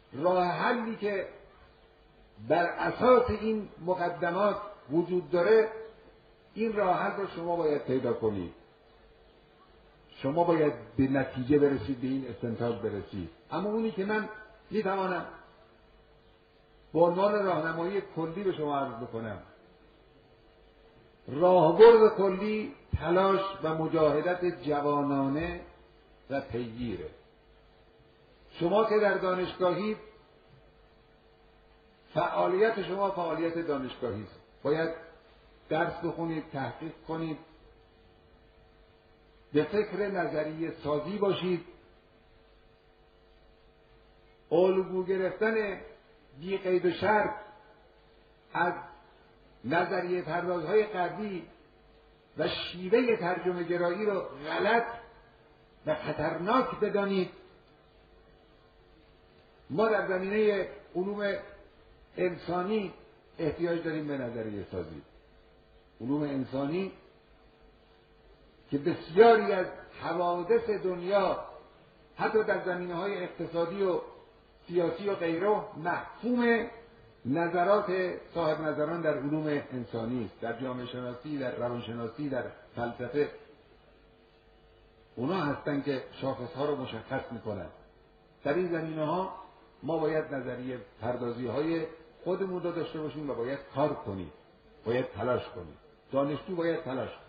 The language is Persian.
راه حلی که بر اساس این مقدمات وجود داره، این راه حل رو شما باید پیدا کنید. شما باید به نتیجه برسید، به این استنتاج برسید. اما اونی که من میتوانم با عنوان راهنمایی کلی به شما عرض بکنم، راهبرد کلی تلاش و مجاهدت جوانانه و پیگیره. شما که در دانشگاهی، فعالیت شما فعالیت دانشگاهی است. باید درس بخونید، تحقیق کنید، به فکر نظریه سازی باشید. الگو گرفتن بی قید و شرط از نظریه پردازهای غربی و شیوه ترجمه گرایی رو غلط و خطرناک بدانید. ما در زمینه علوم انسانی احتیاج داریم به نظریه سازی. علوم انسانی که بسیاری از حوادث دنیا حتی در زمینه‌های اقتصادی و سیاسی و غیره مفهوم نظرات صاحب نظران در علوم انسانی است، در جامعه شناسی، در روانشناسی، در فلسفه. اونا هستن که شاخص‌ها رو مشخص میکنن. در این زمینه‌ها ما باید نظریه پردازی‌های خودمون رو داشته باشیم و باید کار کنیم، باید تلاش کنیم. دانشجو باید تلاش کنیم.